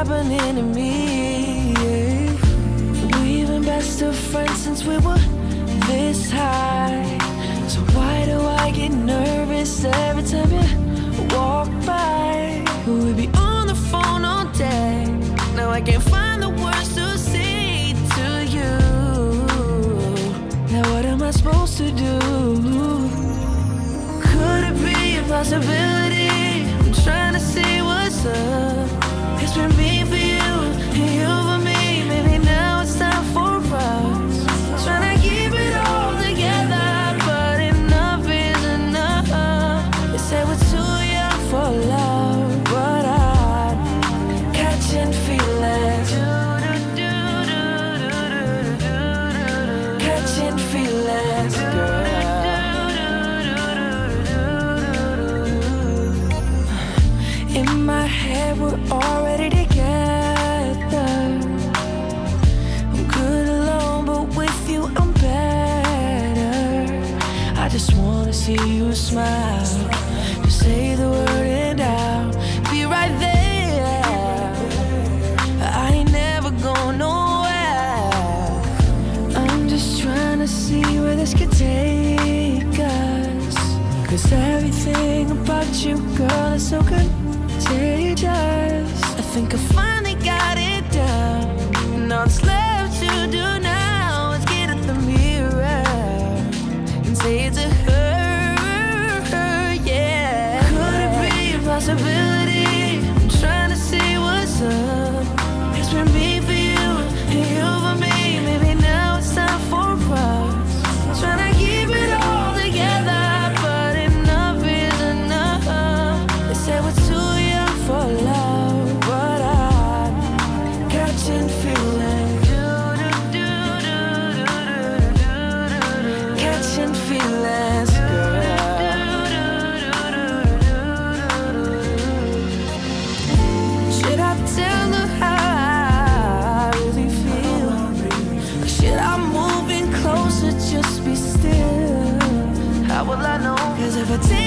happening to me. Yeah. We've been best of friends since we were this high. So why do I get nervous every time you walk by? We'd be on the phone all day. Now I can't find the words to say to you. Now what am I supposed to do? Could it be a possibility? I'm trying to see what's up. It's been me for you and you for me. Maybe now it's time for us. Trying to keep it all together, but enough is enough. They say we're too young for love, but I'm catching feelings. Catching feelings, girl. In my head, we're already together. I'm good alone, but with you, I'm better. I just wanna see you smile. Just say the word and I'll be right there. I ain't never going nowhere. I'm just trying to see where this could take us. 'Cause everything about you, girl, is so contagious. I think I finally got it down. And all that's left to do now is get at the mirror and say it to her, yeah. Could it be a possibility? I'm trying to see what's up. It's been me for you and you for me. Maybe now it's time for us. Trying to keep it all together, but enough is enough. They say we're too young for love, but I'm catching feelings. Catching feelings, girl. Should I tell her how I really feel? Or should I move in closer, just be still? How will I know? 'Cause if I take